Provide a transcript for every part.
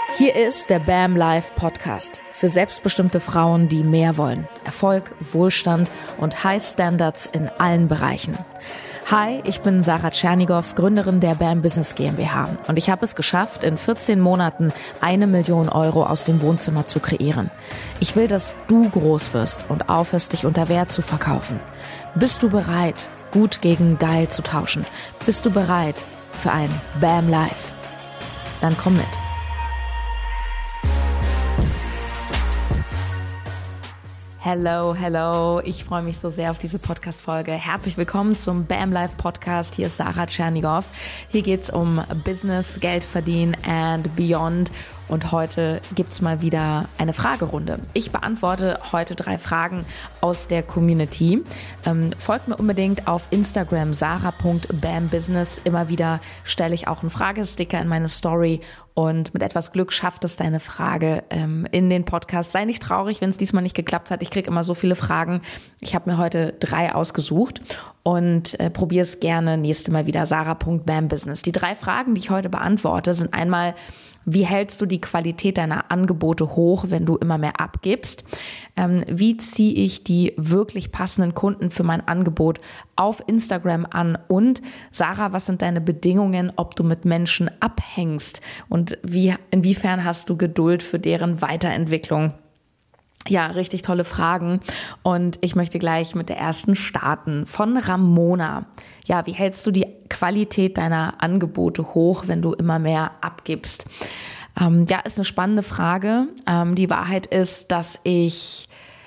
Hier ist der BAM Live Podcast für selbstbestimmte Frauen, die mehr wollen. Erfolg, Wohlstand und High Standards in allen Bereichen. Hi, ich bin Sarah Tschernigow, Gründerin der BAM Business GmbH und ich habe es geschafft, in 14 Monaten 1 Million Euro aus dem Wohnzimmer zu kreieren. Ich will, dass du groß wirst und aufhörst, dich unter Wert zu verkaufen. Bist du bereit, gut gegen geil zu tauschen? Bist du bereit für ein BAM Live? Dann komm mit. Hello. Ich freue mich so sehr auf diese Podcast-Folge. Herzlich willkommen zum BAM Live Podcast. Hier ist Sarah Tschernigow. Hier geht's um Business, Geld verdienen and beyond. Und heute gibt's mal wieder eine Fragerunde. Ich beantworte heute 3 Fragen aus der Community. Folgt mir unbedingt auf Instagram, sarah.bambusiness. Immer wieder stelle ich auch einen Fragesticker in meine Story und mit etwas Glück schafft es deine Frage in den Podcast. Sei nicht traurig, wenn es diesmal nicht geklappt hat. Ich kriege immer so viele Fragen. Ich habe mir heute 3 ausgesucht und probiere es gerne nächste Mal wieder, sarah.bambusiness. Die 3 Fragen, die ich heute beantworte, sind einmal: Wie hältst du die Qualität deiner Angebote hoch, wenn du immer mehr abgibst? Wie ziehe ich die wirklich passenden Kunden für mein Angebot auf Instagram an? Und Sarah, was sind deine Bedingungen, ob du mit Menschen abhängst? Und inwiefern hast du Geduld für deren Weiterentwicklung? Ja, richtig tolle Fragen. Und ich möchte gleich mit der ersten starten. Von Ramona. Ja, wie hältst du die Qualität deiner Angebote hoch, wenn du immer mehr abgibst? Ja, ist eine spannende Frage. Die Wahrheit ist, dass ich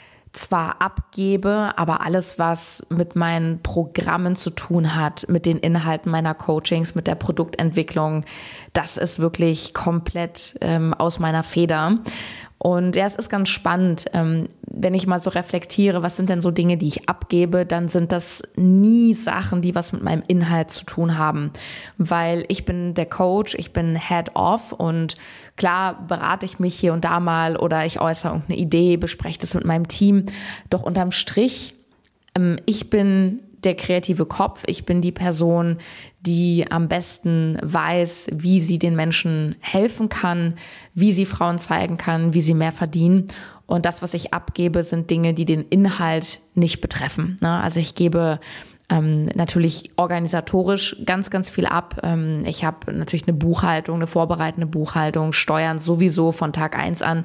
zwar abgebe, aber alles, was mit meinen Programmen zu tun hat, mit den Inhalten meiner Coachings, mit der Produktentwicklung, das ist wirklich komplett aus meiner Feder. Und ja, es ist ganz spannend, wenn ich mal so reflektiere, was sind denn so Dinge, die ich abgebe, dann sind das nie Sachen, die was mit meinem Inhalt zu tun haben. Weil ich bin der Coach, ich bin Head-Off und klar berate ich mich hier und da mal oder ich äußere irgendeine Idee, bespreche das mit meinem Team. Doch unterm Strich, ich bin der kreative Kopf. Ich bin die Person, die am besten weiß, wie sie den Menschen helfen kann, wie sie Frauen zeigen kann, wie sie mehr verdienen. Und das, was ich abgebe, sind Dinge, die den Inhalt nicht betreffen. Also ich gebe natürlich organisatorisch ganz, ganz viel ab. Ich habe natürlich eine Buchhaltung, eine vorbereitende Buchhaltung, Steuern sowieso von Tag 1 an.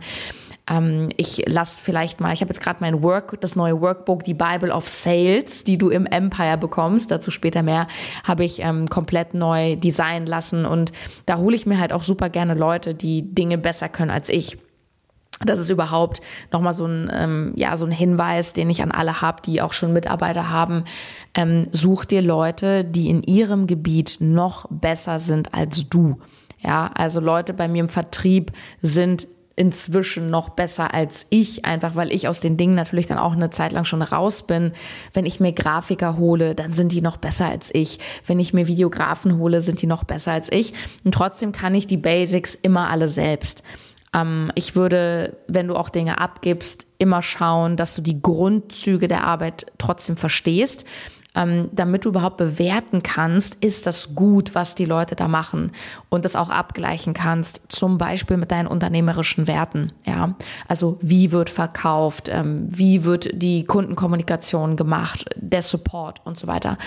Ich habe jetzt gerade das neue Workbook, die Bible of Sales, die du im Empire bekommst, dazu später mehr, habe ich komplett neu designen lassen und da hole ich mir halt auch super gerne Leute, die Dinge besser können als ich. Das ist überhaupt nochmal so ein Hinweis, den ich an alle habe, die auch schon Mitarbeiter haben. Such dir Leute, die in ihrem Gebiet noch besser sind als du. Ja, also Leute bei mir im Vertrieb sind inzwischen noch besser als ich, einfach weil ich aus den Dingen natürlich dann auch eine Zeit lang schon raus bin. Wenn ich mir Grafiker hole, dann sind die noch besser als ich. Wenn ich mir Videografen hole, sind die noch besser als ich. Und trotzdem kann ich die Basics immer alle selbst. Ich würde, wenn du auch Dinge abgibst, immer schauen, dass du die Grundzüge der Arbeit trotzdem verstehst, damit du überhaupt bewerten kannst, ist das gut, was die Leute da machen und das auch abgleichen kannst, zum Beispiel mit deinen unternehmerischen Werten. Ja, also wie wird verkauft, wie wird die Kundenkommunikation gemacht, der Support und so weiter.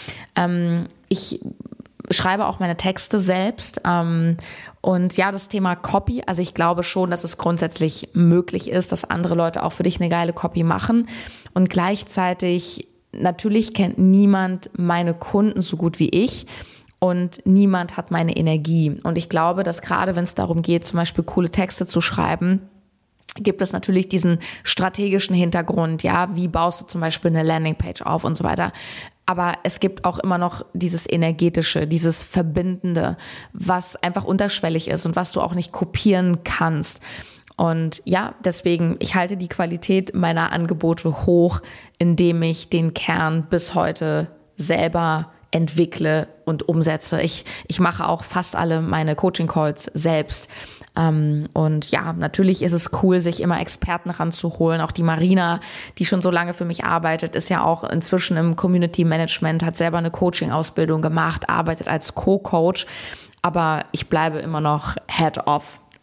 Ich schreibe auch meine Texte selbst und ja, das Thema Copy, also ich glaube schon, dass es grundsätzlich möglich ist, dass andere Leute auch für dich eine geile Copy machen und gleichzeitig natürlich kennt niemand meine Kunden so gut wie ich und niemand hat meine Energie. Und ich glaube, dass gerade wenn es darum geht, zum Beispiel coole Texte zu schreiben, gibt es natürlich diesen strategischen Hintergrund, ja, wie baust du zum Beispiel eine Landingpage auf und so weiter. Aber es gibt auch immer noch dieses Energetische, dieses Verbindende, was einfach unterschwellig ist und was du auch nicht kopieren kannst. Und ja, deswegen, ich halte die Qualität meiner Angebote hoch, indem ich den Kern bis heute selber entwickle und umsetze. Ich mache auch fast alle meine Coaching-Calls selbst. Und ja, natürlich ist es cool, sich immer Experten ranzuholen. Auch die Marina, die schon so lange für mich arbeitet, ist ja auch inzwischen im Community Management, hat selber eine Coaching-Ausbildung gemacht, arbeitet als Co-Coach. Aber ich bleibe immer noch Head-Off.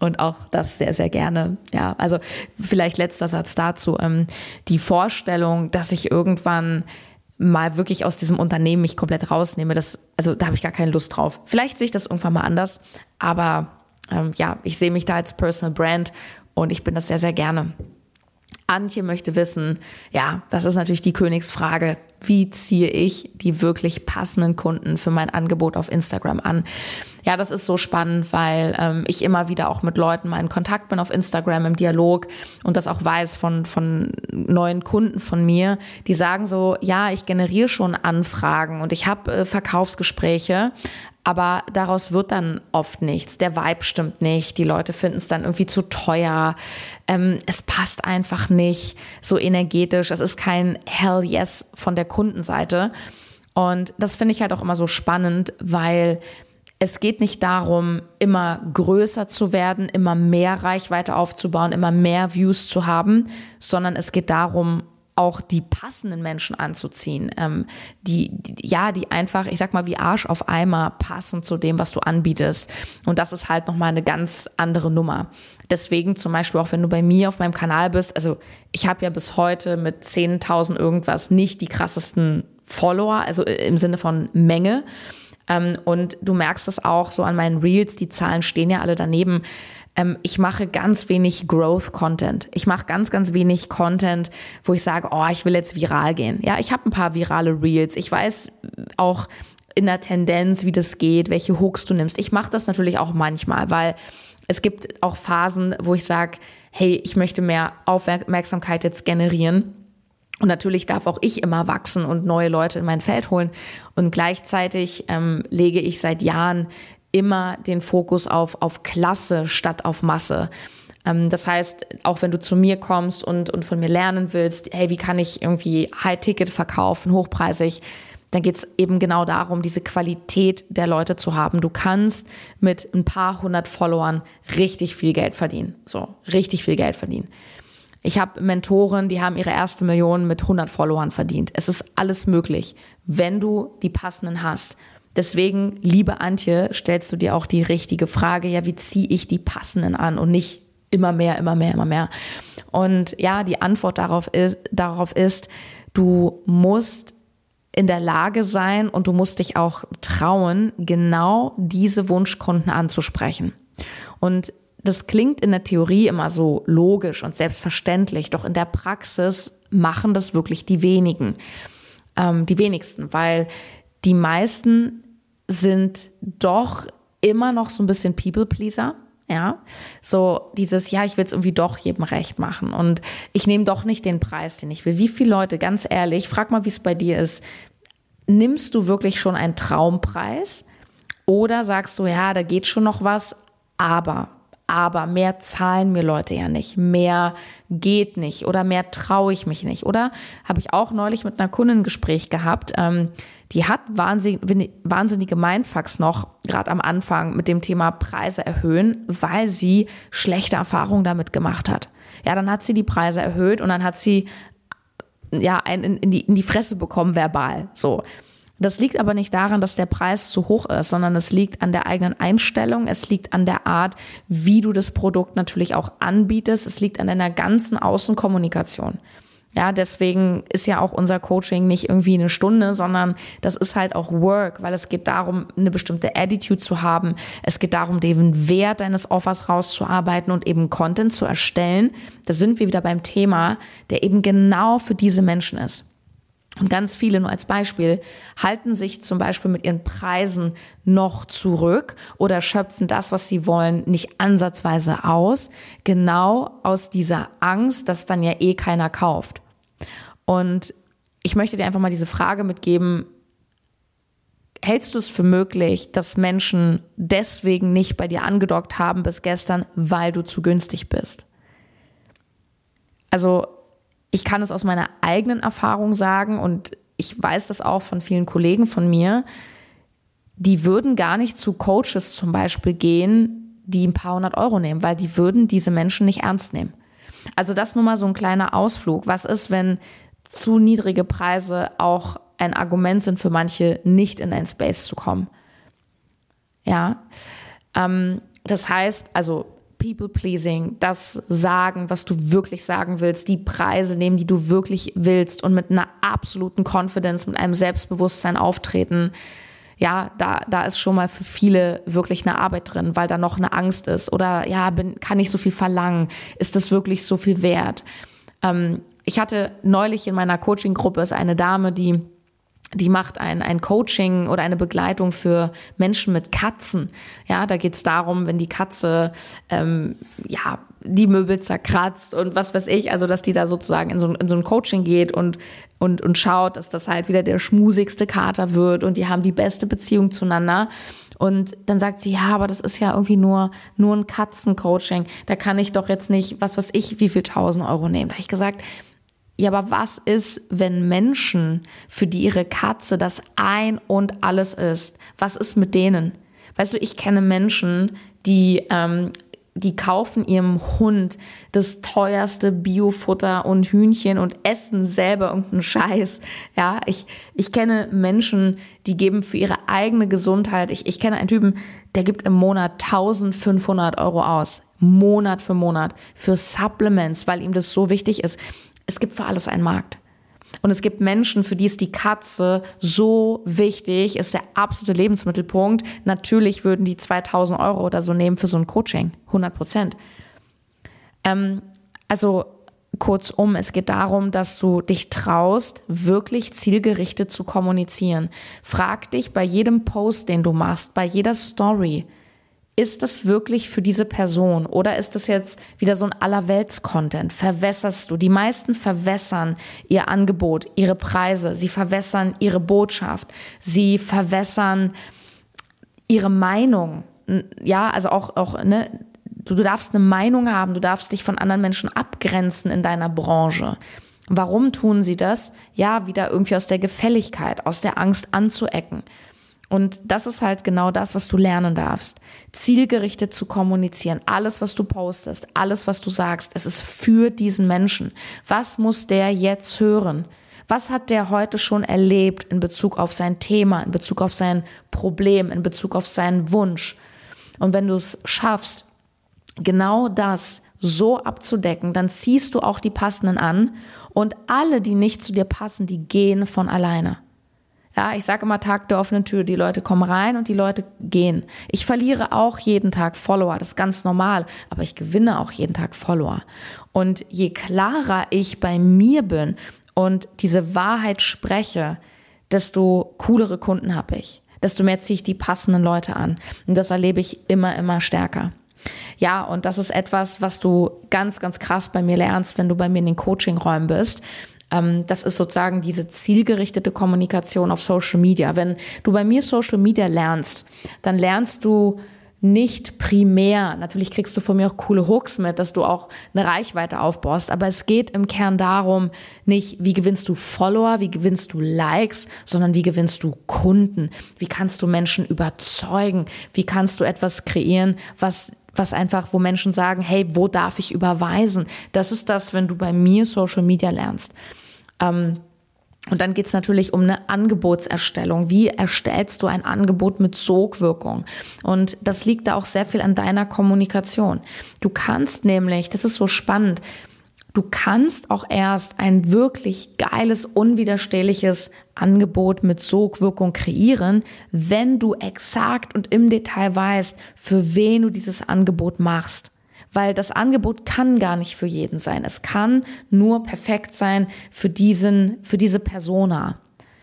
Und auch das sehr, sehr gerne. Ja, also vielleicht letzter Satz dazu. Die Vorstellung, dass ich irgendwann mal wirklich aus diesem Unternehmen mich komplett rausnehme, also da habe ich gar keine Lust drauf. Vielleicht sehe ich das irgendwann mal anders, aber ich sehe mich da als Personal Brand und ich bin das sehr, sehr gerne. Antje möchte wissen, ja, das ist natürlich die Königsfrage, wie ziehe ich die wirklich passenden Kunden für mein Angebot auf Instagram an? Ja, das ist so spannend, weil ich immer wieder auch mit Leuten mal in Kontakt bin auf Instagram im Dialog und das auch weiß von neuen Kunden von mir, die sagen so, ja, ich generiere schon Anfragen und ich habe Verkaufsgespräche, aber daraus wird dann oft nichts. Der Vibe stimmt nicht, die Leute finden es dann irgendwie zu teuer, es passt einfach nicht so energetisch, es ist kein Hell yes von der Kundenseite und das finde ich halt auch immer so spannend, weil es geht nicht darum, immer größer zu werden, immer mehr Reichweite aufzubauen, immer mehr Views zu haben, sondern es geht darum, auch die passenden Menschen anzuziehen, die einfach, ich sag mal, wie Arsch auf Eimer passen zu dem, was du anbietest. Und das ist halt nochmal eine ganz andere Nummer. Deswegen zum Beispiel auch, wenn du bei mir auf meinem Kanal bist, also ich habe ja bis heute mit 10.000 irgendwas nicht die krassesten Follower, also im Sinne von Menge. Und du merkst es auch so an meinen Reels, die Zahlen stehen ja alle daneben. Ich mache ganz wenig Growth-Content. Ich mache ganz, ganz wenig Content, wo ich sage, oh, ich will jetzt viral gehen. Ja, ich habe ein paar virale Reels. Ich weiß auch in der Tendenz, wie das geht, welche Hooks du nimmst. Ich mache das natürlich auch manchmal, weil es gibt auch Phasen, wo ich sage, hey, ich möchte mehr Aufmerksamkeit jetzt generieren. Und natürlich darf auch ich immer wachsen und neue Leute in mein Feld holen. Und gleichzeitig lege ich seit Jahren immer den Fokus auf Klasse statt auf Masse. Das heißt, auch wenn du zu mir kommst und von mir lernen willst, hey, wie kann ich irgendwie High-Ticket verkaufen, hochpreisig, dann geht es eben genau darum, diese Qualität der Leute zu haben. Du kannst mit ein paar hundert Followern richtig viel Geld verdienen. So, richtig viel Geld verdienen. Ich habe Mentoren, die haben ihre erste Million mit 100 Followern verdient. Es ist alles möglich, wenn du die passenden hast. Deswegen, liebe Antje, stellst du dir auch die richtige Frage, ja, wie ziehe ich die passenden an und nicht immer mehr, immer mehr, immer mehr. Und ja, die Antwort darauf ist, du musst in der Lage sein und du musst dich auch trauen, genau diese Wunschkunden anzusprechen. Und das klingt in der Theorie immer so logisch und selbstverständlich, doch in der Praxis machen das wirklich die wenigsten, weil die meisten sind doch immer noch so ein bisschen People-Pleaser, ja, so dieses, ja, ich will es irgendwie doch jedem recht machen und ich nehme doch nicht den Preis, den ich will. Wie viele Leute, ganz ehrlich, frag mal, wie es bei dir ist, nimmst du wirklich schon einen Traumpreis oder sagst du, ja, da geht schon noch was, aber mehr zahlen mir Leute ja nicht, mehr geht nicht oder mehr traue ich mich nicht. Oder habe ich auch neulich mit einer Kundin ein Gespräch gehabt, die hat wahnsinnige Mindfucks noch, gerade am Anfang mit dem Thema Preise erhöhen, weil sie schlechte Erfahrungen damit gemacht hat. Ja, dann hat sie die Preise erhöht und dann hat sie ja einen in die Fresse bekommen, verbal, so. Das liegt aber nicht daran, dass der Preis zu hoch ist, sondern es liegt an der eigenen Einstellung, es liegt an der Art, wie du das Produkt natürlich auch anbietest, es liegt an deiner ganzen Außenkommunikation. Ja, deswegen ist ja auch unser Coaching nicht irgendwie eine Stunde, sondern das ist halt auch Work, weil es geht darum, eine bestimmte Attitude zu haben. Es geht darum, den Wert deines Offers rauszuarbeiten und eben Content zu erstellen. Da sind wir wieder beim Thema, der eben genau für diese Menschen ist. Und ganz viele, nur als Beispiel, halten sich zum Beispiel mit ihren Preisen noch zurück oder schöpfen das, was sie wollen, nicht ansatzweise aus. Genau aus dieser Angst, dass dann ja eh keiner kauft. Und ich möchte dir einfach mal diese Frage mitgeben: Hältst du es für möglich, dass Menschen deswegen nicht bei dir angedockt haben bis gestern, weil du zu günstig bist? Also ich kann es aus meiner eigenen Erfahrung sagen und ich weiß das auch von vielen Kollegen von mir, die würden gar nicht zu Coaches zum Beispiel gehen, die ein paar hundert Euro nehmen, weil die würden diese Menschen nicht ernst nehmen. Also das nur mal so ein kleiner Ausflug. Was ist, wenn zu niedrige Preise auch ein Argument sind für manche, nicht in ein Space zu kommen? Ja, das heißt, also People-Pleasing, das Sagen, was du wirklich sagen willst, die Preise nehmen, die du wirklich willst und mit einer absoluten Confidence, mit einem Selbstbewusstsein auftreten, ja, da ist schon mal für viele wirklich eine Arbeit drin, weil da noch eine Angst ist oder ja, kann ich so viel verlangen? Ist das wirklich so viel wert? Ich hatte neulich in meiner Coaching-Gruppe ist eine Dame, die macht ein Coaching oder eine Begleitung für Menschen mit Katzen. Ja, da geht's darum, wenn die Katze die Möbel zerkratzt und was weiß ich, also dass die da sozusagen in so ein Coaching geht und schaut, dass das halt wieder der schmusigste Kater wird und die haben die beste Beziehung zueinander. Und dann sagt sie, ja, aber das ist ja irgendwie nur ein Katzencoaching. Da kann ich doch jetzt nicht, was weiß ich, wie viel 1.000 Euro nehmen. Da habe ich gesagt, ja, aber was ist, wenn Menschen, für die ihre Katze das Ein und Alles ist, was ist mit denen? Weißt du, ich kenne Menschen, die kaufen ihrem Hund das teuerste Biofutter und Hühnchen und essen selber irgendeinen Scheiß. Ja, ich kenne Menschen, die geben für ihre eigene Gesundheit. Ich kenne einen Typen, der gibt im Monat 1.500 Euro aus. Monat für Monat. Für Supplements, weil ihm das so wichtig ist. Es gibt für alles einen Markt. Und es gibt Menschen, für die ist die Katze so wichtig, ist der absolute Lebensmittelpunkt. Natürlich würden die 2.000 Euro oder so nehmen für so ein Coaching. 100%. Also kurzum, es geht darum, dass du dich traust, wirklich zielgerichtet zu kommunizieren. Frag dich bei jedem Post, den du machst, bei jeder Story, ist das wirklich für diese Person oder ist das jetzt wieder so ein Allerwelts-Content? Verwässerst du? Die meisten verwässern ihr Angebot, ihre Preise, sie verwässern ihre Botschaft, sie verwässern ihre Meinung. Ja, also auch ne, du darfst eine Meinung haben, du darfst dich von anderen Menschen abgrenzen in deiner Branche. Warum tun sie das? Ja, wieder irgendwie aus der Gefälligkeit, aus der Angst anzuecken. Und das ist halt genau das, was du lernen darfst. Zielgerichtet zu kommunizieren. Alles, was du postest, alles, was du sagst, es ist für diesen Menschen. Was muss der jetzt hören? Was hat der heute schon erlebt in Bezug auf sein Thema, in Bezug auf sein Problem, in Bezug auf seinen Wunsch? Und wenn du es schaffst, genau das so abzudecken, dann ziehst du auch die Passenden an und alle, die nicht zu dir passen, die gehen von alleine. Ja, ich sage immer Tag der offenen Tür, die Leute kommen rein und die Leute gehen. Ich verliere auch jeden Tag Follower, das ist ganz normal, aber ich gewinne auch jeden Tag Follower. Und je klarer ich bei mir bin und diese Wahrheit spreche, desto coolere Kunden habe ich, desto mehr ziehe ich die passenden Leute an. Und das erlebe ich immer stärker. Ja, und das ist etwas, was du ganz, ganz krass bei mir lernst, wenn du bei mir in den Coaching-Räumen bist. Das ist sozusagen diese zielgerichtete Kommunikation auf Social Media. Wenn du bei mir Social Media lernst, dann lernst du nicht primär, natürlich kriegst du von mir auch coole Hooks mit, dass du auch eine Reichweite aufbaust, aber es geht im Kern darum, nicht wie gewinnst du Follower, wie gewinnst du Likes, sondern wie gewinnst du Kunden, wie kannst du Menschen überzeugen, wie kannst du etwas kreieren, was einfach, wo Menschen sagen, hey, wo darf ich überweisen? Das ist das, wenn du bei mir Social Media lernst. Und dann geht's natürlich um eine Angebotserstellung. Wie erstellst du ein Angebot mit Sogwirkung? Und das liegt da auch sehr viel an deiner Kommunikation. Du kannst nämlich, das ist so spannend, du kannst auch erst ein wirklich geiles, unwiderstehliches Angebot mit Sogwirkung kreieren, wenn du exakt und im Detail weißt, für wen du dieses Angebot machst. Weil das Angebot kann gar nicht für jeden sein. Es kann nur perfekt sein für diese Persona.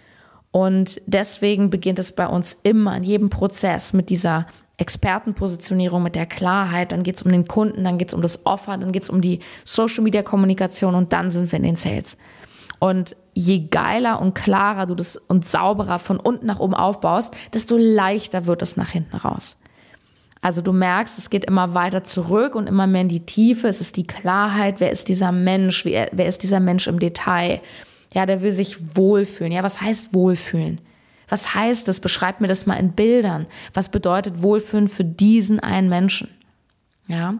Und deswegen beginnt es bei uns immer in jedem Prozess mit dieser Expertenpositionierung, mit der Klarheit. Dann geht es um den Kunden, dann geht es um das Offer, dann geht es um die Social-Media-Kommunikation und dann sind wir in den Sales. Und je geiler und klarer du das und sauberer von unten nach oben aufbaust, desto leichter wird es nach hinten raus. Also du merkst, es geht immer weiter zurück und immer mehr in die Tiefe. Es ist die Klarheit, wer ist dieser Mensch, wer ist dieser Mensch im Detail. Ja, der will sich wohlfühlen. Ja, was heißt wohlfühlen? Was heißt das? Beschreib mir das mal in Bildern. Was bedeutet Wohlfühlen für diesen einen Menschen? Ja,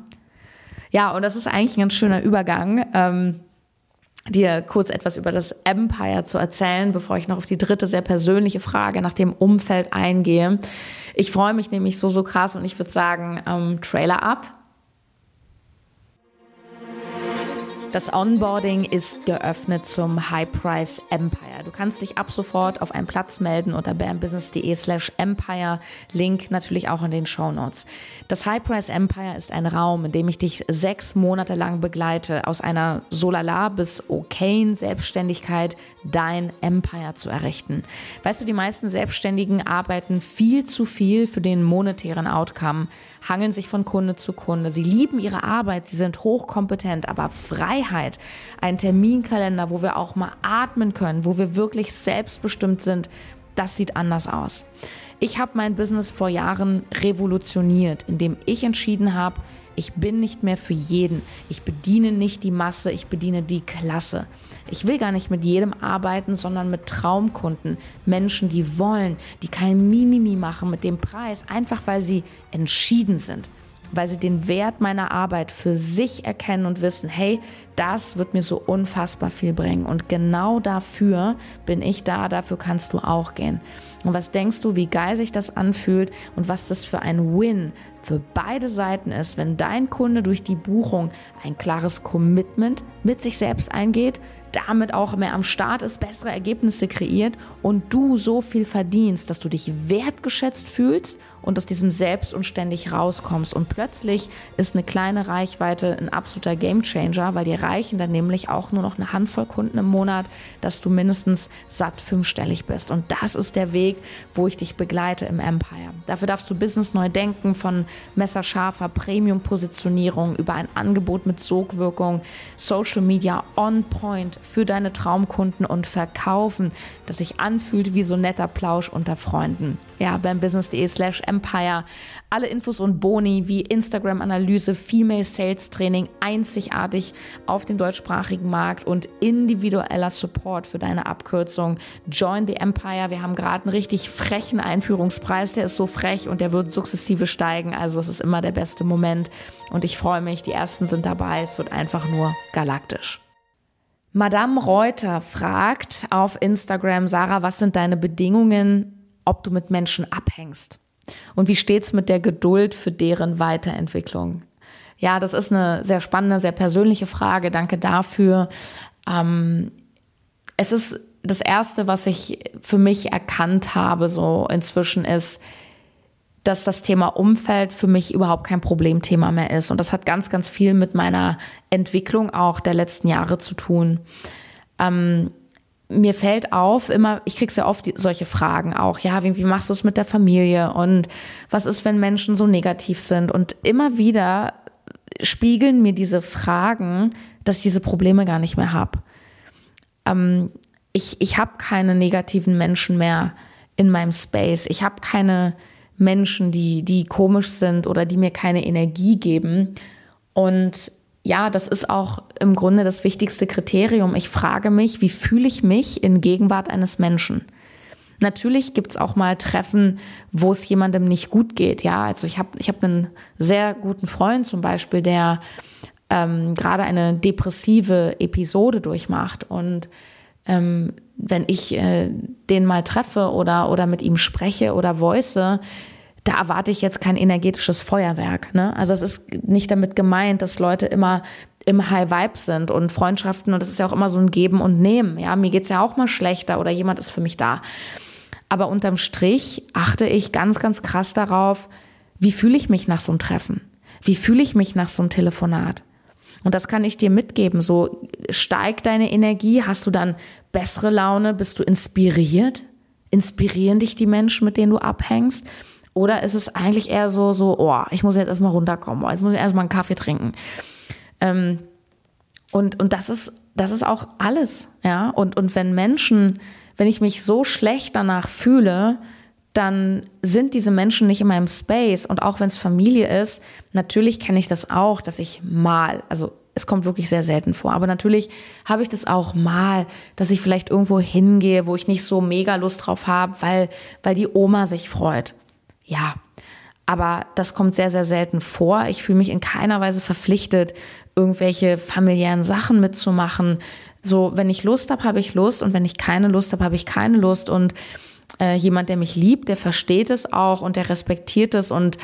und das ist eigentlich ein ganz schöner Übergang, dir kurz etwas über das Empire zu erzählen, bevor ich noch auf die dritte sehr persönliche Frage nach dem Umfeld eingehe. Ich freue mich nämlich so krass und ich würde sagen, Trailer ab. Das Onboarding ist geöffnet zum High Price Empire. Du kannst dich ab sofort auf einen Platz melden unter bambusiness.de/empire. Link natürlich auch in den Shownotes. Das High Price Empire ist ein Raum, in dem ich dich 6 Monate lang begleite, aus einer solala bis okayen Selbstständigkeit dein Empire zu errichten. Weißt du, die meisten Selbstständigen arbeiten viel zu viel für den monetären Outcome, hangeln sich von Kunde zu Kunde. Sie lieben ihre Arbeit, sie sind hochkompetent, aber Freiheit, ein Terminkalender, wo wir auch mal atmen können, wo wir wirklich selbstbestimmt sind, das sieht anders aus. Ich habe mein Business vor Jahren revolutioniert, indem ich entschieden habe, ich bin nicht mehr für jeden. Ich bediene nicht die Masse, ich bediene die Klasse. Ich will gar nicht mit jedem arbeiten, sondern mit Traumkunden. Menschen, die wollen, die kein Mimimi machen mit dem Preis, einfach weil sie entschieden sind. Weil sie den Wert meiner Arbeit für sich erkennen und wissen, hey, das wird mir so unfassbar viel bringen. Und genau dafür bin ich da, dafür kannst du auch gehen. Und was denkst du, wie geil sich das anfühlt und was das für ein Win für beide Seiten ist, wenn dein Kunde durch die Buchung ein klares Commitment mit sich selbst eingeht, damit auch mehr am Start ist, bessere Ergebnisse kreiert und du so viel verdienst, dass du dich wertgeschätzt fühlst und aus diesem Selbst und ständig rauskommst. Und plötzlich ist eine kleine Reichweite ein absoluter Gamechanger, weil dir reichen dann nämlich auch nur noch eine Handvoll Kunden im Monat, dass du mindestens satt 5-stellig bist. Und das ist der Weg, wo ich dich begleite im Empire. Dafür darfst du Business neu denken, von messerscharfer Premium-Positionierung über ein Angebot mit Sogwirkung, Social Media on point für deine Traumkunden und verkaufen, das sich anfühlt wie so netter Plausch unter Freunden. Ja, bambusiness.de/empire. Alle Infos und Boni wie Instagram-Analyse, Female Sales Training, einzigartig auf dem deutschsprachigen Markt und individueller Support für deine Abkürzung. Join the Empire. Wir haben gerade einen richtig frechen Einführungspreis. Der ist so frech und der wird sukzessive steigen. Also es ist immer der beste Moment und ich freue mich. Die ersten sind dabei. Es wird einfach nur galaktisch. Madame Reuter fragt auf Instagram: Sarah, was sind deine Bedingungen, ob du mit Menschen abhängst? Und wie steht's mit der Geduld für deren Weiterentwicklung? Ja, das ist eine sehr spannende, sehr persönliche Frage. Danke dafür. Es ist das Erste, was ich für mich erkannt habe, so inzwischen ist, dass das Thema Umfeld für mich überhaupt kein Problemthema mehr ist. Und das hat ganz, ganz viel mit meiner Entwicklung auch der letzten Jahre zu tun. Mir fällt auf, immer, ich kriege sehr oft solche Fragen auch, ja, wie machst du es mit der Familie und was ist, wenn Menschen so negativ sind? Und immer wieder spiegeln mir diese Fragen, dass ich diese Probleme gar nicht mehr habe. Ich habe keine negativen Menschen mehr in meinem Space. Ich habe keine Menschen, die komisch sind oder die mir keine Energie geben. Und ja, das ist auch im Grunde das wichtigste Kriterium. Ich frage mich, wie fühle ich mich in Gegenwart eines Menschen? Natürlich gibt's auch mal Treffen, wo es jemandem nicht gut geht. Ja, also ich hab einen sehr guten Freund zum Beispiel, der gerade eine depressive Episode durchmacht. Und wenn ich den mal treffe oder mit ihm spreche oder voice, da erwarte ich jetzt kein energetisches Feuerwerk. Ne? Also es ist nicht damit gemeint, dass Leute immer im High Vibe sind und Freundschaften, und das ist ja auch immer so ein Geben und Nehmen. Ja, mir geht's ja auch mal schlechter oder jemand ist für mich da. Aber unterm Strich achte ich ganz, ganz krass darauf, wie fühle ich mich nach so einem Treffen? Wie fühle ich mich nach so einem Telefonat? Und das kann ich dir mitgeben. So, steigt deine Energie? Hast du dann bessere Laune? Bist du inspiriert? Inspirieren dich die Menschen, mit denen du abhängst? Oder ist es eigentlich eher so, oh, ich muss jetzt erstmal runterkommen, jetzt muss ich erstmal einen Kaffee trinken. Und das ist auch alles, ja. Und wenn ich mich so schlecht danach fühle, dann sind diese Menschen nicht in meinem Space. Und auch wenn es Familie ist, natürlich kenne ich das auch, dass ich mal, also es kommt wirklich sehr selten vor, aber natürlich habe ich das auch mal, dass ich vielleicht irgendwo hingehe, wo ich nicht so mega Lust drauf habe, weil die Oma sich freut. Ja, aber das kommt sehr, sehr selten vor. Ich fühle mich in keiner Weise verpflichtet, irgendwelche familiären Sachen mitzumachen. So, wenn ich Lust habe, habe ich Lust, und wenn ich keine Lust habe, habe ich keine Lust. Und jemand, der mich liebt, der versteht es auch und der respektiert es, und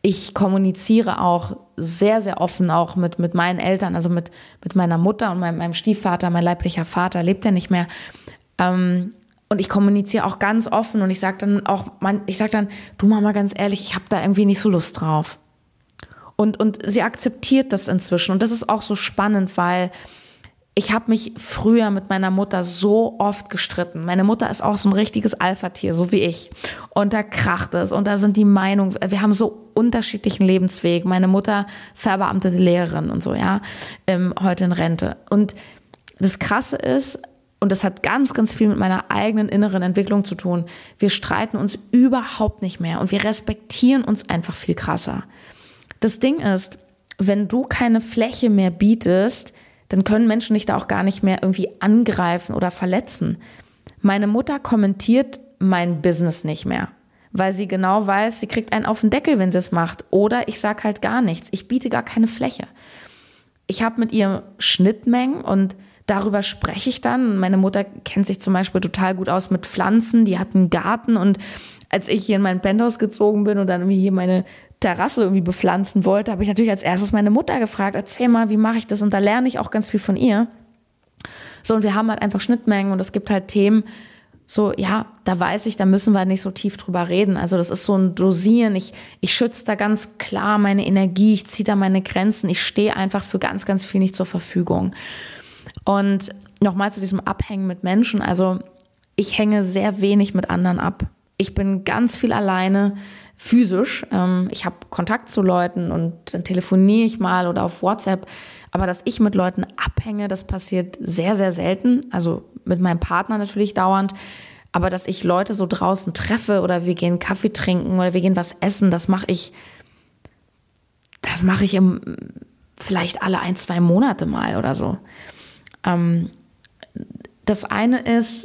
Ich kommuniziere auch sehr, sehr offen auch mit meinen Eltern, also mit meiner Mutter und meinem Stiefvater, mein leiblicher Vater, lebt ja nicht mehr. Und ich kommuniziere auch ganz offen und ich sage dann, du Mama, ganz ehrlich, ich habe da irgendwie nicht so Lust drauf. Und sie akzeptiert das inzwischen. Und das ist auch so spannend, weil ich habe mich früher mit meiner Mutter so oft gestritten. Meine Mutter ist auch so ein richtiges Alpha-Tier, so wie ich. Und da kracht es und da sind die Meinungen, wir haben so unterschiedlichen Lebensweg. Meine Mutter verbeamtete Lehrerin und so, ja, heute in Rente. Und das Krasse ist, und das hat ganz, ganz viel mit meiner eigenen inneren Entwicklung zu tun, wir streiten uns überhaupt nicht mehr und wir respektieren uns einfach viel krasser. Das Ding ist, wenn du keine Fläche mehr bietest, dann können Menschen dich da auch gar nicht mehr irgendwie angreifen oder verletzen. Meine Mutter kommentiert mein Business nicht mehr, weil sie genau weiß, sie kriegt einen auf den Deckel, wenn sie es macht. Oder ich sage halt gar nichts. Ich biete gar keine Fläche. Ich habe mit ihr Schnittmengen und darüber spreche ich dann. Meine Mutter kennt sich zum Beispiel total gut aus mit Pflanzen. Die hat einen Garten und als ich hier in mein Penthouse gezogen bin und dann irgendwie hier meine Terrasse irgendwie bepflanzen wollte, habe ich natürlich als erstes meine Mutter gefragt, erzähl mal, wie mache ich das? Und da lerne ich auch ganz viel von ihr. So, und wir haben halt einfach Schnittmengen und es gibt halt Themen, so, ja, da weiß ich, da müssen wir nicht so tief drüber reden. Also das ist so ein Dosieren. Ich schütze da ganz klar meine Energie, ich ziehe da meine Grenzen. Ich stehe einfach für ganz, ganz viel nicht zur Verfügung. Und nochmal zu diesem Abhängen mit Menschen. Also ich hänge sehr wenig mit anderen ab. Ich bin ganz viel alleine, physisch. Ich habe Kontakt zu Leuten und dann telefoniere ich mal oder auf WhatsApp. Aber dass ich mit Leuten abhänge, das passiert sehr, sehr selten. Also mit meinem Partner natürlich dauernd. Aber dass ich Leute so draußen treffe oder wir gehen Kaffee trinken oder wir gehen was essen, das mache ich vielleicht alle 1-2 Monate mal oder so. Das eine ist,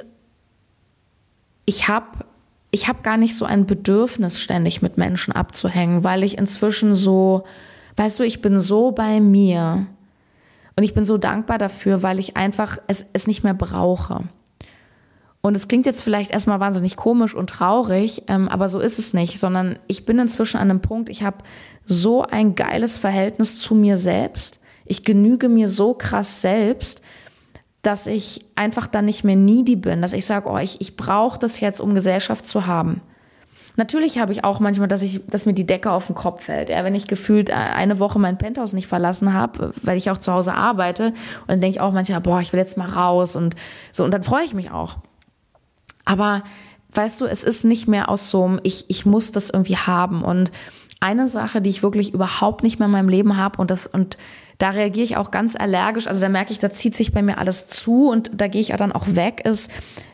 ich habe gar nicht so ein Bedürfnis, ständig mit Menschen abzuhängen, weil ich inzwischen so, weißt du, ich bin so bei mir und ich bin so dankbar dafür, weil ich einfach es nicht mehr brauche. Und es klingt jetzt vielleicht erstmal wahnsinnig komisch und traurig, aber so ist es nicht, sondern ich bin inzwischen an einem Punkt, ich habe so ein geiles Verhältnis zu mir selbst, ich genüge mir so krass selbst, dass ich einfach dann nicht mehr needy bin, dass ich sage, oh, ich brauche das jetzt, um Gesellschaft zu haben. Natürlich habe ich auch manchmal, dass mir die Decke auf den Kopf fällt. Ja, wenn ich gefühlt eine Woche mein Penthouse nicht verlassen habe, weil ich auch zu Hause arbeite. Und dann denke ich auch manchmal, boah, ich will jetzt mal raus und so. Und dann freue ich mich auch. Aber weißt du, es ist nicht mehr aus so einem, ich muss das irgendwie haben. Und eine Sache, die ich wirklich überhaupt nicht mehr in meinem Leben habe und da reagiere ich auch ganz allergisch, also da merke ich, da zieht sich bei mir alles zu und da gehe ich ja dann auch weg, ist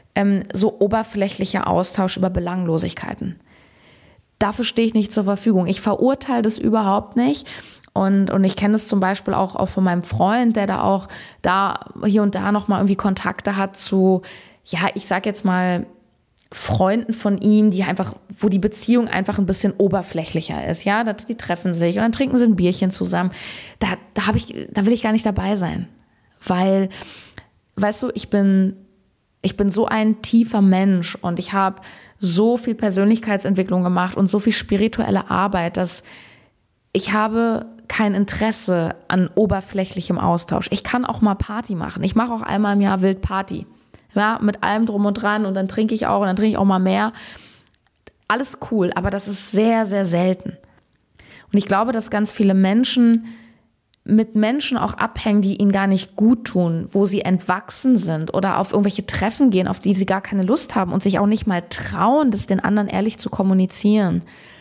so oberflächlicher Austausch über Belanglosigkeiten. Dafür stehe ich nicht zur Verfügung. Ich verurteile das überhaupt nicht und ich kenne das zum Beispiel auch von meinem Freund, der da hier und da nochmal irgendwie Kontakte hat zu, ja, ich sag jetzt mal, Freunden von ihm, wo die Beziehung einfach ein bisschen oberflächlicher ist, ja, die treffen sich und dann trinken sie ein Bierchen zusammen. Da will ich gar nicht dabei sein, weil, weißt du, ich bin so ein tiefer Mensch und ich habe so viel Persönlichkeitsentwicklung gemacht und so viel spirituelle Arbeit, dass ich habe kein Interesse an oberflächlichem Austausch. Ich kann auch mal Party machen. Ich mache auch einmal im Jahr wild Party. Ja, mit allem drum und dran und dann trinke ich auch mal mehr. Alles cool, aber das ist sehr, sehr selten. Und ich glaube, dass ganz viele Menschen mit Menschen auch abhängen, die ihnen gar nicht gut tun, wo sie entwachsen sind oder auf irgendwelche Treffen gehen, auf die sie gar keine Lust haben und sich auch nicht mal trauen, das den anderen ehrlich zu kommunizieren.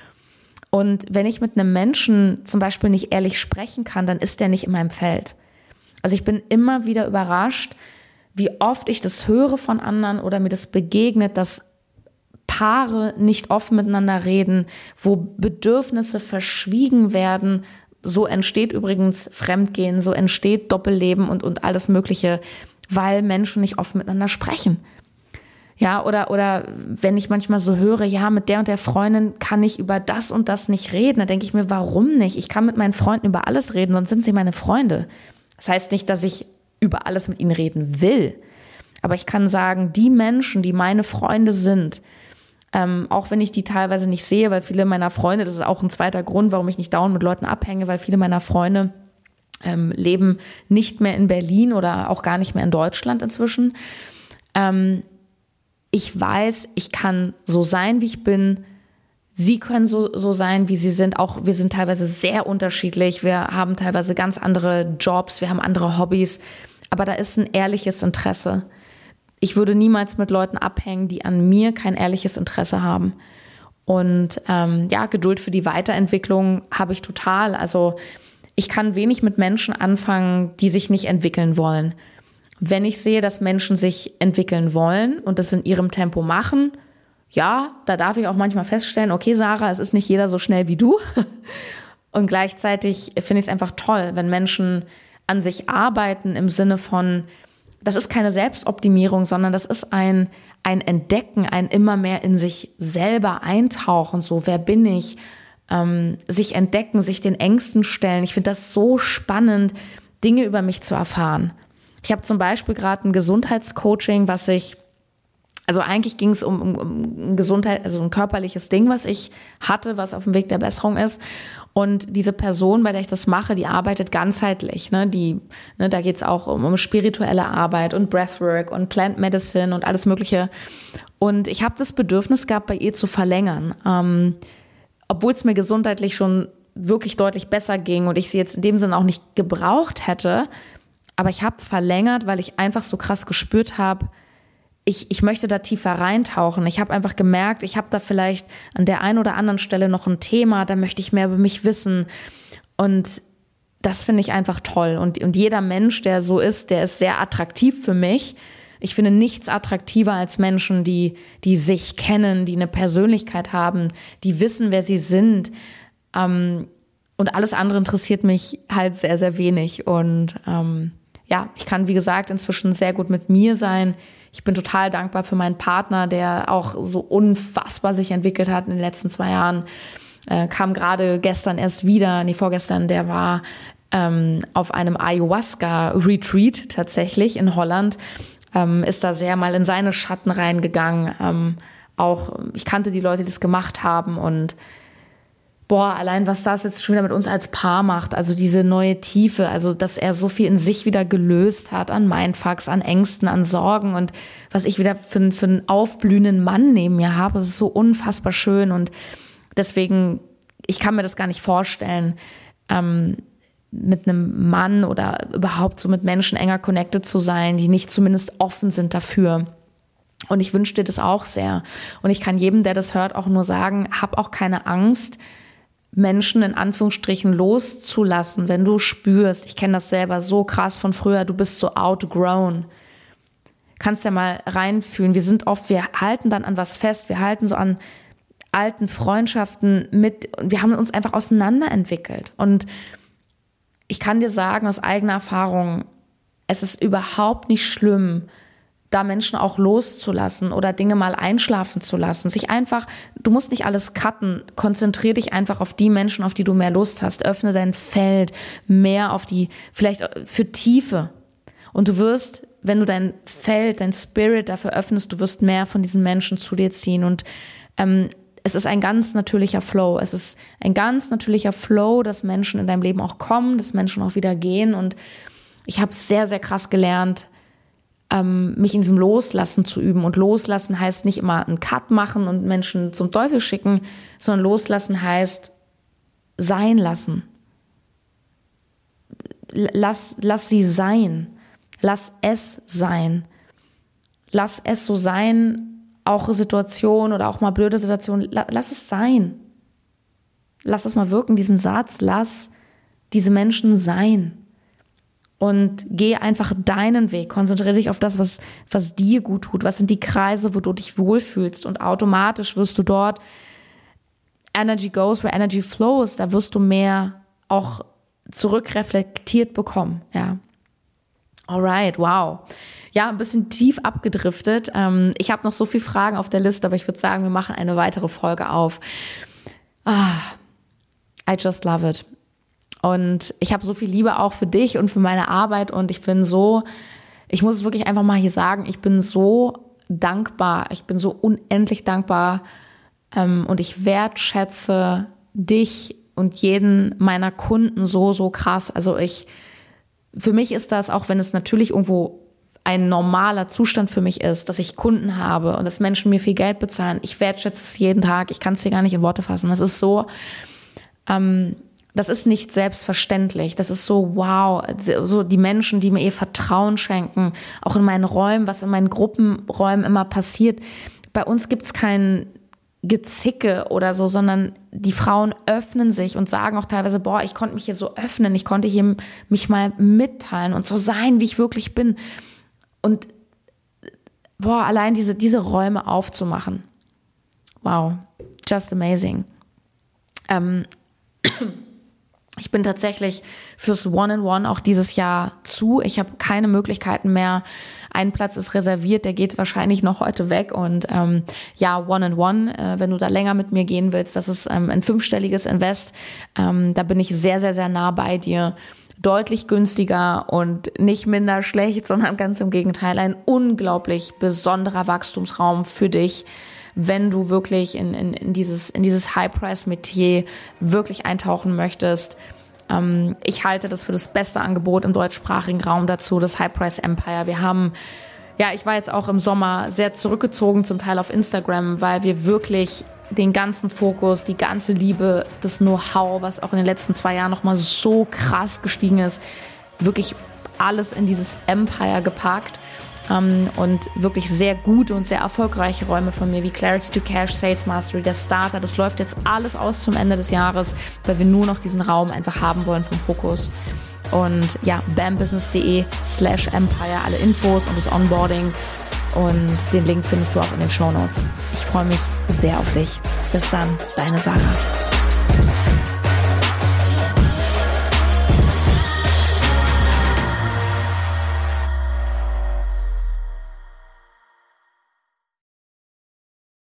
Und wenn ich mit einem Menschen zum Beispiel nicht ehrlich sprechen kann, dann ist der nicht in meinem Feld. Also ich bin immer wieder überrascht, wie oft ich das höre von anderen oder mir das begegnet, dass Paare nicht offen miteinander reden, wo Bedürfnisse verschwiegen werden. So entsteht übrigens Fremdgehen, so entsteht Doppelleben und alles Mögliche, weil Menschen nicht offen miteinander sprechen. Ja, oder wenn ich manchmal so höre, ja, mit der und der Freundin kann ich über das und das nicht reden, dann denke ich mir, warum nicht? Ich kann mit meinen Freunden über alles reden, sonst sind sie meine Freunde. Das heißt nicht, dass ich über alles mit ihnen reden will. Aber ich kann sagen, die Menschen, die meine Freunde sind, Auch wenn ich die teilweise nicht sehe, weil viele meiner Freunde, das ist auch ein zweiter Grund, warum ich nicht dauernd mit Leuten abhänge, weil viele meiner Freunde leben nicht mehr in Berlin oder auch gar nicht mehr in Deutschland inzwischen. Ich weiß, ich kann so sein, wie ich bin. Sie können so sein, wie sie sind. Auch wir sind teilweise sehr unterschiedlich. Wir haben teilweise ganz andere Jobs, wir haben andere Hobbys. Aber da ist ein ehrliches Interesse. Ich würde niemals mit Leuten abhängen, die an mir kein ehrliches Interesse haben. Und Geduld für die Weiterentwicklung habe ich total. Also ich kann wenig mit Menschen anfangen, die sich nicht entwickeln wollen. Wenn ich sehe, dass Menschen sich entwickeln wollen und das in ihrem Tempo machen, ja, da darf ich auch manchmal feststellen, okay, Sarah, es ist nicht jeder so schnell wie du. Und gleichzeitig finde ich es einfach toll, wenn Menschen an sich arbeiten im Sinne von, das ist keine Selbstoptimierung, sondern das ist ein Entdecken, ein immer mehr in sich selber eintauchen, so, wer bin ich, sich entdecken, sich den Ängsten stellen. Ich finde das so spannend, Dinge über mich zu erfahren. Ich habe zum Beispiel gerade ein Gesundheitscoaching, also eigentlich ging es um Gesundheit, also ein körperliches Ding, was ich hatte, was auf dem Weg der Besserung ist. Und diese Person, bei der ich das mache, die arbeitet ganzheitlich. Da geht es auch um spirituelle Arbeit und Breathwork und Plant Medicine und alles Mögliche. Und ich habe das Bedürfnis gehabt, bei ihr zu verlängern. Obwohl es mir gesundheitlich schon wirklich deutlich besser ging und ich sie jetzt in dem Sinne auch nicht gebraucht hätte. Aber ich habe verlängert, weil ich einfach so krass gespürt habe, ich möchte da tiefer reintauchen. Ich habe einfach gemerkt, ich habe da vielleicht an der einen oder anderen Stelle noch ein Thema, da möchte ich mehr über mich wissen. Und das finde ich einfach toll. Und jeder Mensch, der so ist, der ist sehr attraktiv für mich. Ich finde nichts attraktiver als Menschen, die sich kennen, die eine Persönlichkeit haben, die wissen, wer sie sind. Und alles andere interessiert mich halt sehr, sehr wenig. Und ich kann, wie gesagt, inzwischen sehr gut mit mir sein. Ich bin total dankbar für meinen Partner, der auch so unfassbar sich entwickelt hat in den letzten 2 Jahren. Kam gerade vorgestern, der war auf einem Ayahuasca-Retreat tatsächlich in Holland. Ist da sehr mal in seine Schatten reingegangen. Ich kannte die Leute, die das gemacht haben und allein was das jetzt schon wieder mit uns als Paar macht, also diese neue Tiefe, also dass er so viel in sich wieder gelöst hat, an Mindfucks, an Ängsten, an Sorgen und was ich wieder für einen aufblühenden Mann neben mir habe, das ist so unfassbar schön und deswegen, ich kann mir das gar nicht vorstellen, mit einem Mann oder überhaupt so mit Menschen enger connected zu sein, die nicht zumindest offen sind dafür. Und ich wünsche dir das auch sehr. Und ich kann jedem, der das hört, auch nur sagen, hab auch keine Angst, Menschen in Anführungsstrichen loszulassen, wenn du spürst, ich kenne das selber so krass von früher, du bist so outgrown. Kannst ja mal reinfühlen. Wir halten dann an was fest, wir halten so an alten Freundschaften mit und wir haben uns einfach auseinanderentwickelt. Und ich kann dir sagen aus eigener Erfahrung, es ist überhaupt nicht schlimm, da Menschen auch loszulassen oder Dinge mal einschlafen zu lassen. Du musst nicht alles cutten, konzentrier dich einfach auf die Menschen, auf die du mehr Lust hast. Öffne dein Feld mehr vielleicht für Tiefe. Und du wirst, wenn du dein Feld, dein Spirit dafür öffnest, du wirst mehr von diesen Menschen zu dir ziehen. Und es ist ein ganz natürlicher Flow. Es ist ein ganz natürlicher Flow, dass Menschen in deinem Leben auch kommen, dass Menschen auch wieder gehen. Und ich habe sehr, sehr krass gelernt, mich in diesem Loslassen zu üben. Und Loslassen heißt nicht immer einen Cut machen und Menschen zum Teufel schicken, sondern Loslassen heißt sein lassen. Lass sie sein. Lass es sein. Lass es so sein, auch Situationen oder auch mal blöde Situationen. Lass es sein. Lass es mal wirken, diesen Satz. Lass diese Menschen sein. Und geh einfach deinen Weg, konzentriere dich auf das, was dir gut tut, was sind die Kreise, wo du dich wohlfühlst und automatisch wirst du dort, Energy goes where energy flows, da wirst du mehr auch zurückreflektiert bekommen, ja. Alright, wow. Ja, ein bisschen tief abgedriftet. Ich habe noch so viele Fragen auf der Liste, aber ich würde sagen, wir machen eine weitere Folge auf. I just love it. Und ich habe so viel Liebe auch für dich und für meine Arbeit und ich muss es wirklich einfach mal hier sagen, ich bin so dankbar. Ich bin so unendlich dankbar und ich wertschätze dich und jeden meiner Kunden so, so krass. Also für mich ist das, auch wenn es natürlich irgendwo ein normaler Zustand für mich ist, dass ich Kunden habe und dass Menschen mir viel Geld bezahlen. Ich wertschätze es jeden Tag. Ich kann es dir gar nicht in Worte fassen. Das ist so, das ist nicht selbstverständlich. Das ist so, wow, so die Menschen, die mir ihr Vertrauen schenken, auch in meinen Räumen, was in meinen Gruppenräumen immer passiert. Bei uns gibt's kein Gezicke oder so, sondern die Frauen öffnen sich und sagen auch teilweise, boah, ich konnte mich hier so öffnen, ich konnte hier mich mal mitteilen und so sein, wie ich wirklich bin. Und boah, allein diese Räume aufzumachen. Wow, just amazing. Ich bin tatsächlich fürs One-on-One auch dieses Jahr zu. Ich habe keine Möglichkeiten mehr. Ein Platz ist reserviert, der geht wahrscheinlich noch heute weg. Und One-on-One, wenn du da länger mit mir gehen willst, das ist ein 5-stelliges Invest. Da bin ich sehr, sehr, sehr nah bei dir. Deutlich günstiger und nicht minder schlecht, sondern ganz im Gegenteil, ein unglaublich besonderer Wachstumsraum für dich, wenn du wirklich in dieses High-Price-Metier wirklich eintauchen möchtest. Ich halte das für das beste Angebot im deutschsprachigen Raum dazu, das High-Price-Empire. Ich war jetzt auch im Sommer sehr zurückgezogen, zum Teil auf Instagram, weil wir wirklich den ganzen Fokus, die ganze Liebe, das Know-how, was auch in den letzten 2 Jahren nochmal so krass gestiegen ist, wirklich alles in dieses Empire gepackt. Und wirklich sehr gute und sehr erfolgreiche Räume von mir wie Clarity to Cash, Sales Mastery, der Starter. Das läuft jetzt alles aus zum Ende des Jahres, weil wir nur noch diesen Raum einfach haben wollen vom Fokus. Und ja, bambusiness.de/empire, alle Infos und das Onboarding. Und den Link findest du auch in den Shownotes. Ich freue mich sehr auf dich. Bis dann, deine Sarah.